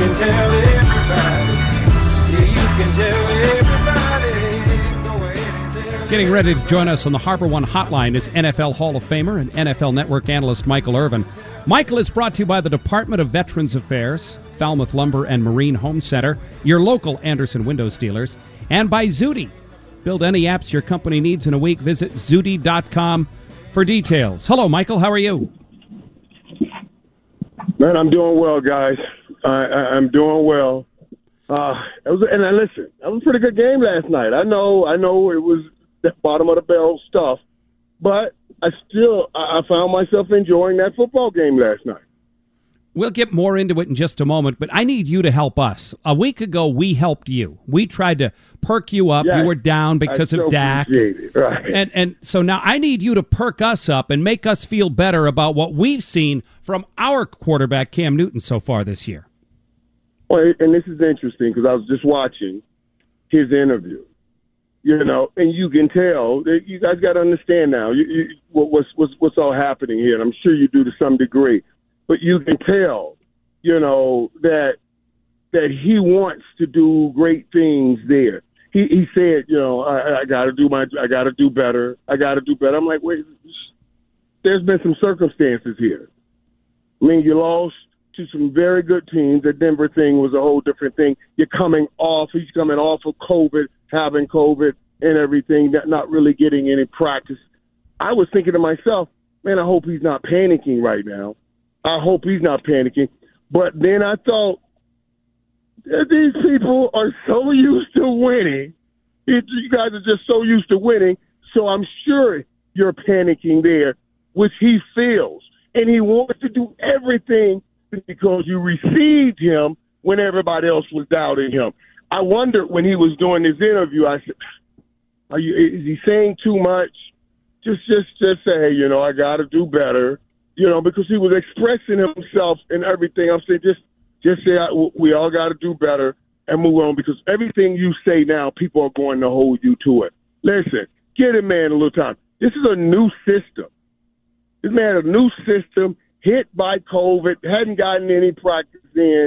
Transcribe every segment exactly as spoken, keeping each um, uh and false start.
can tell everybody. Yeah, you can tell everybody. Go ahead and tell Getting ready to join us on the Harbor One Hotline is N F L Hall of Famer and N F L Network analyst Michael Irvin. Michael is brought to you by the Department of Veterans Affairs, Falmouth Lumber and Marine Home Center, your local Anderson Windows dealers, and by Zudy. Build any apps your company needs in a week. Visit Zudy dot com for details. Hello, Michael. How are you? Man, I'm doing well, guys. I, I, I'm doing well. Uh, it was, and I listen. That was a pretty good game last night. I know, I know, it was the bottom of the barrel stuff, but I still, I, I found myself enjoying that football game last night. We'll get more into it in just a moment, but I need you to help us. A week ago, we helped you. We tried to perk you up. Yes, you were down because I of Dak. It, right. And and so now I need you to perk us up and make us feel better about what we've seen from our quarterback, Cam Newton, so far this year. Well, and this is interesting because I was just watching his interview, you know, and you can tell that you guys got to understand now you, you, what, what's, what's, what's all happening here, and I'm sure you do to some degree. But you can tell, you know, that that he wants to do great things there. He he said, you know, I, I got to do my, I got to do better. I got to do better. I'm like, wait, there's been some circumstances here. I mean, you lost to some very good teams. The Denver thing was a whole different thing. You're coming off. He's coming off of COVID, having COVID and everything, not not really getting any practice. I was thinking to myself, man, I hope he's not panicking right now. I hope he's not panicking. But then I thought, these people are so used to winning. It, you guys are just so used to winning. So I'm sure you're panicking there, which he feels. And he wants to do everything because you received him when everybody else was doubting him. I wondered when he was doing this interview, I said, are you, is he saying too much? Just, just, just say, hey, you know, I got to do better. You know, because he was expressing himself and everything. I'm saying just just say we all got to do better and move on because everything you say now, people are going to hold you to it. Listen, get him, man, a little time. This is a new system. This man, a new system, hit by COVID, hadn't gotten any practice in,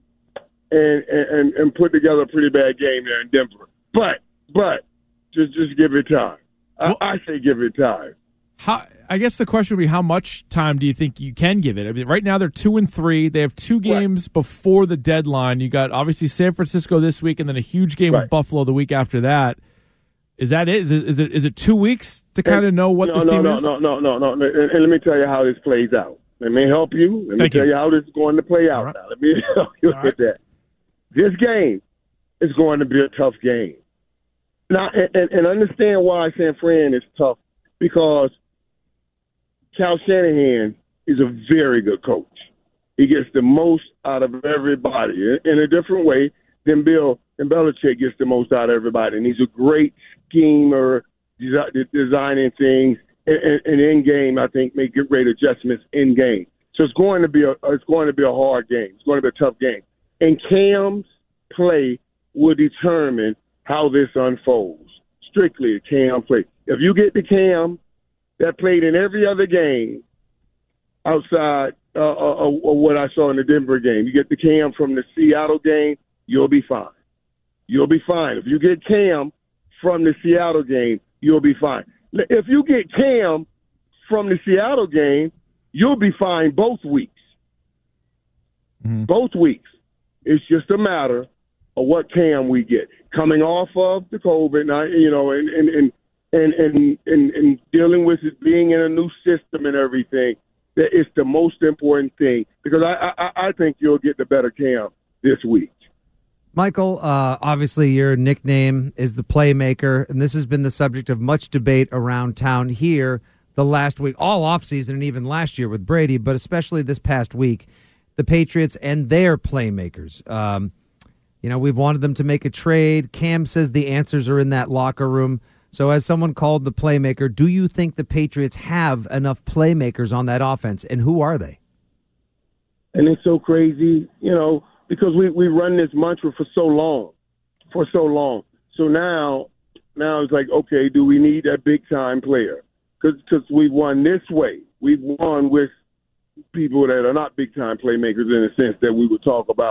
and and, and put together a pretty bad game there in Denver. But, but, just, just give it time. Well, I, I say give it time. How, I guess the question would be, how much time do you think you can give it? I mean, right now they're two and three. They have two games right before the deadline. You got obviously San Francisco this week, and then a huge game right with Buffalo the week after that. Is that it? Is it is it, is it two weeks to kind of know what no, this no, team no, is? No, no, no, no, no. And, and let me tell you how this plays out. Let me help you. Let me Thank tell you. you how this is going to play out right. now. Let me help you All with right. that. This game is going to be a tough game. Now, and, and, and understand why San Fran is tough, because Cal Shanahan is a very good coach. He gets the most out of everybody in a different way than Bill and Belichick gets the most out of everybody. And he's a great schemer, desi- designing things, and, and in game, I think, make great adjustments in game. So it's going to be a it's going to be a hard game. It's going to be a tough game. And Cam's play will determine how this unfolds. Strictly Cam play. If you get the Cam that played in every other game outside uh, of, of what I saw in the Denver game, you get the Cam from the Seattle game, you'll be fine. You'll be fine. If you get Cam from the Seattle game, you'll be fine. If you get Cam from the Seattle game, you'll be fine both weeks. Mm-hmm. Both weeks. It's just a matter of what Cam we get. Coming off of the COVID, you know, and and and and, and, and, and dealing with it, being in a new system and everything, that it's the most important thing. Because I, I, I think you'll get the better Cam this week. Michael, uh, obviously your nickname is the Playmaker, and this has been the subject of much debate around town here the last week, all offseason and even last year with Brady, but especially this past week, the Patriots and their Playmakers. Um, you know, we've wanted them to make a trade. Cam says the answers are in that locker room. So as someone called the Playmaker, do you think the Patriots have enough playmakers on that offense, and who are they? And it's so crazy, you know, because we, we run this mantra for so long, for so long. So now, now it's like, okay, do we need that big-time player? Because we've won this way. We've won with people that are not big-time playmakers in the sense that we would talk about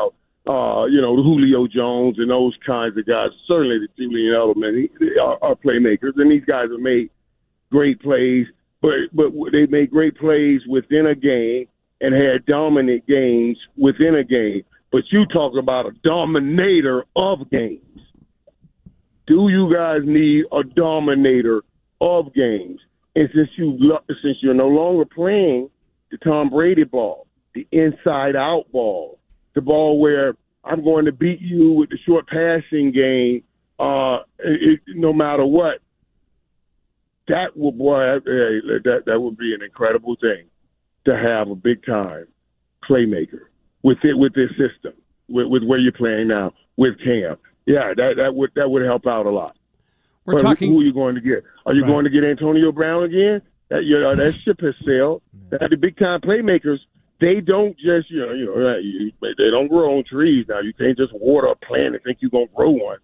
uh, you know, the Julio Jones and those kinds of guys. Certainly the Julian Edelman they are, are playmakers, and these guys have made great plays, but but they made great plays within a game and had dominant games within a game. But you talk about a dominator of games. Do you guys need a dominator of games? And since you since you're no longer playing the Tom Brady ball, the inside-out ball, the ball where I'm going to beat you with the short passing game, uh, it, no matter what, that would boy, that that would be an incredible thing to have a big-time playmaker with it with this system, with, with where you're playing now with Cam. Yeah, that that would that would help out a lot. We're but talking. Who are you going to get? Are you right. going to get Antonio Brown again? That you know, that ship has sailed. That the big time playmakers, they don't just you know you know you, they don't grow on trees now. You can't just water a plant and think you're going to grow one.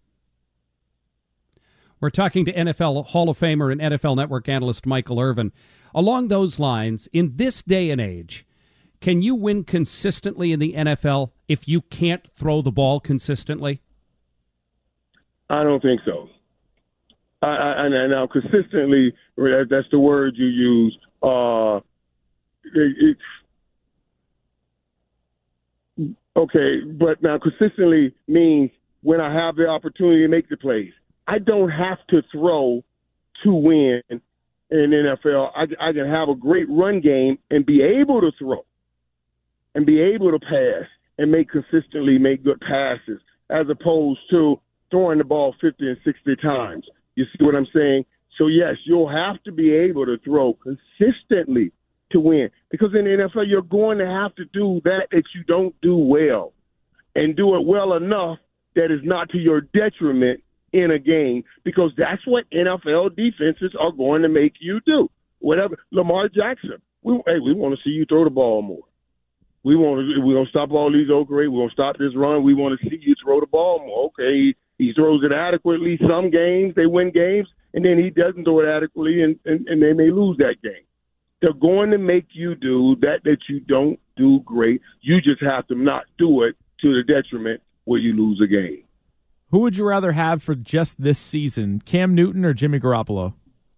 We're talking to N F L Hall of Famer and N F L Network analyst Michael Irvin. Along those lines, in this day and age, can you win consistently in the N F L if you can't throw the ball consistently? I don't think so. I, I, and now consistently, that's the word you use. Uh, it, it's okay, but now consistently means when I have the opportunity to make the plays. I don't have to throw to win in the N F L. I, I can have a great run game and be able to throw and be able to pass and make consistently make good passes as opposed to throwing the ball fifty and sixty times. You see what I'm saying? So, yes, you'll have to be able to throw consistently to win. Because in the N F L, you're going to have to do that that you don't do well and do it well enough that is not to your detriment in a game, because that's what N F L defenses are going to make you do. Whatever. Lamar Jackson, we, hey, we want to see you throw the ball more. We want to, we're going to stop all these Oakray. We're going to stop this run. We want to see you throw the ball more. Okay, he throws it adequately. Some games, they win games, and then he doesn't throw it adequately, and, and, and they may lose that game. They're going to make you do that that you don't do great. You just have to not do it to the detriment where you lose a game. Who would you rather have for just this season, Cam Newton or Jimmy Garoppolo?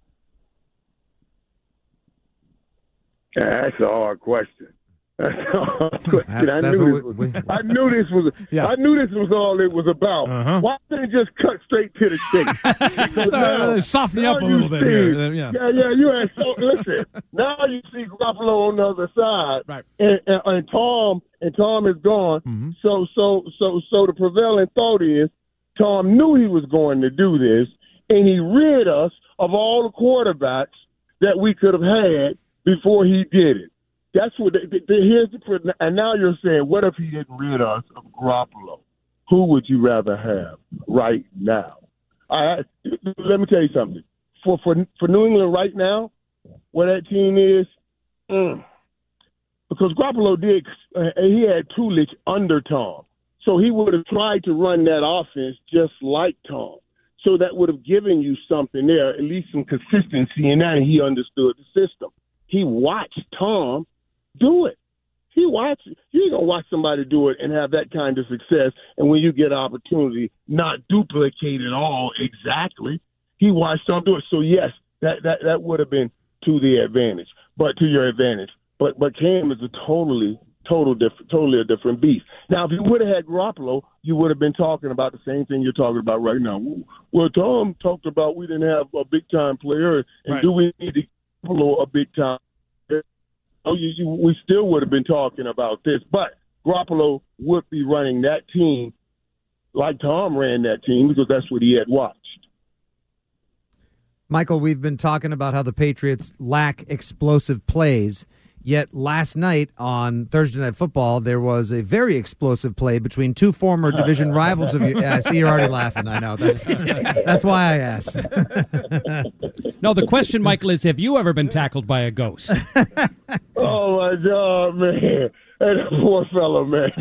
That's a hard question. That's a hard question. That's, I, that's knew what we, we, I knew this was. Yeah. I knew this was all it was about. Uh-huh. Why didn't it just cut straight to the chase? now, soften you up a little bit see, here. Yeah, yeah, yeah. You had so listen. Now you see Garoppolo on the other side, right? And, and, and Tom and Tom is gone. Mm-hmm. So so so so the prevailing thought is Tom knew he was going to do this, and he rid us of all the quarterbacks that we could have had before he did it. That's what. The, the, here's the. And now you're saying, what if he didn't rid us of Garoppolo? Who would you rather have right now? I, let me tell you something. For for for New England right now, where that team is, mm, because Garoppolo did, uh, he had Tulich under Tom, so he would have tried to run that offense just like Tom. So that would have given you something there, at least some consistency in that, and he understood the system. He watched Tom do it. He watched. You ain't gonna watch somebody do it and have that kind of success, and when you get an opportunity, not duplicate it all exactly. He watched Tom do it. So yes, that that that would have been to the advantage, but to your advantage. But but Cam is a totally total different, totally a different beast. Now, if you would have had Garoppolo, you would have been talking about the same thing you're talking about right now. Well, Tom talked about we didn't have a big time player, and right. do we need to Garoppolo a big time? Oh, you, you, we still would have been talking about this, but Garoppolo would be running that team like Tom ran that team because that's what he had watched. Michael, we've been talking about how the Patriots lack explosive plays, yet last night on Thursday Night Football, there was a very explosive play between two former division rivals of you. Yeah, I see you're already laughing. I know. That's, that's why I asked. No, the question, Michael, is have you ever been tackled by a ghost? Oh, my God, man. That poor fellow, man.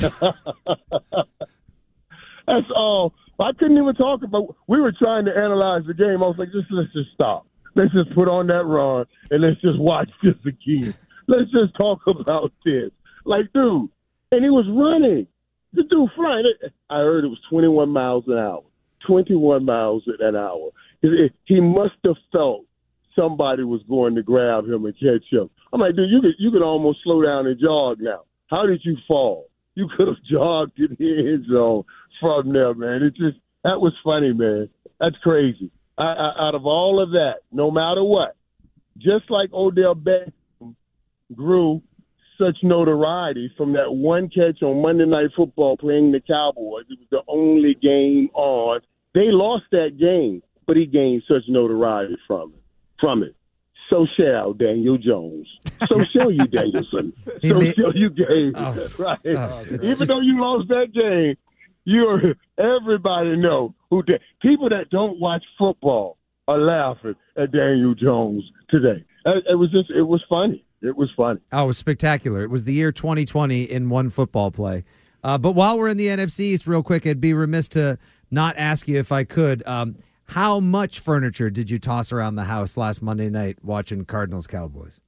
That's all. I couldn't even talk about – we were trying to analyze the game. I was like, just let's just stop. Let's just put on that run, and let's just watch this again. Let's just talk about this. Like, dude, and he was running. the dude flying. I heard it was twenty-one miles an hour. twenty-one miles an hour. He, he must have felt somebody was going to grab him and catch him. I'm like, dude, you could you could almost slow down and jog now. How did you fall? You could have jogged in the end zone from there, man. It just that was funny, man. That's crazy. I, I, out of all of that, no matter what, just like Odell Beckham grew such notoriety from that one catch on Monday Night Football playing the Cowboys. It was the only game on. They lost that game, but he gained such notoriety from it. From it. So shall Daniel Jones. So shall you, Danielson. So made, shall you, Gabe. Oh, right. Oh, Even just, though you lost that game, you're everybody know who did. People that don't watch football are laughing at Daniel Jones today. It, it was just, it was funny. It was funny. Oh, it was spectacular. It was the year twenty twenty in one football play. Uh, but while we're in the N F C East, real quick, I'd be remiss to not ask you if I could. Um, how much furniture did you toss around the house last Monday night watching Cardinals Cowboys?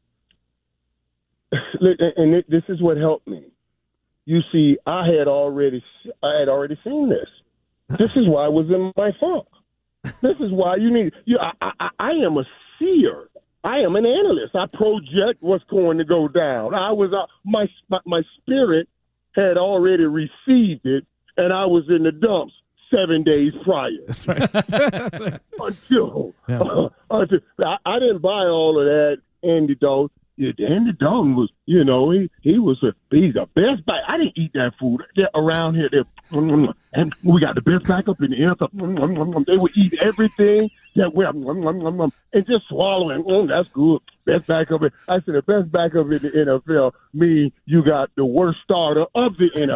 And it, this is what helped me. You see, I had already, I had already seen this. This is why I was in my funk. This is why you need. You, I, I, I am a seer. I am an analyst. I project what's going to go down. I was uh, my, my my spirit had already received it, and I was in the dumps seven days prior. That's right. That's right. Until, yeah. uh, until I, I didn't buy all of that Andy Dalton. Yeah, Andy Dalton was, you know, he he was a he's the best back. I didn't eat that food They're around here. They're, and we got the best backup in the N F L. They would eat everything that we and just swallowing. Oh, that's good. Best backup. I said the best backup in the N F L means you got the worst starter of the N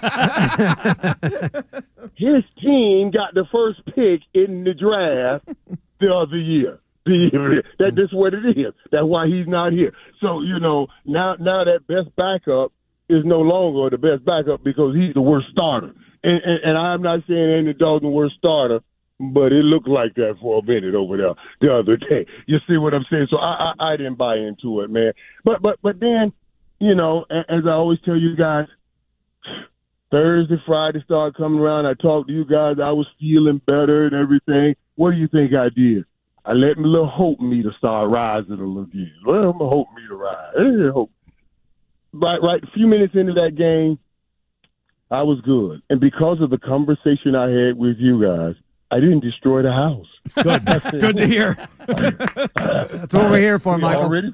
F L. His team got the first pick in the draft the other year. That this is what it is. That's why he's not here. So, you know, now now that best backup is no longer the best backup because he's the worst starter. And, and, and I'm not saying Andy Dalton the worst starter, but it looked like that for a minute over there the other day. You see what I'm saying? So I, I, I didn't buy into it, man. But but but then, you know, as I always tell you guys, Thursday, Friday started coming around. I talked to you guys. I was feeling better and everything. What do you think I did? I let my little hope meter start rising a little bit. Well, my hope meter rise. Hey, hope. Right, right. A few minutes into that game, I was good. And because of the conversation I had with you guys, I didn't destroy the house. Good. Good to hear. That's what we're here for, Michael. Already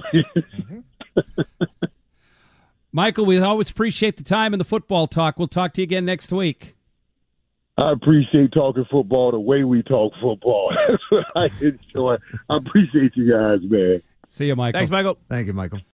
Michael, we always appreciate the time and the football talk. We'll talk to you again next week. I appreciate talking football the way we talk football. That's what I enjoy. I appreciate you guys, man. See you, Michael. Thanks, Michael. Thank you, Michael.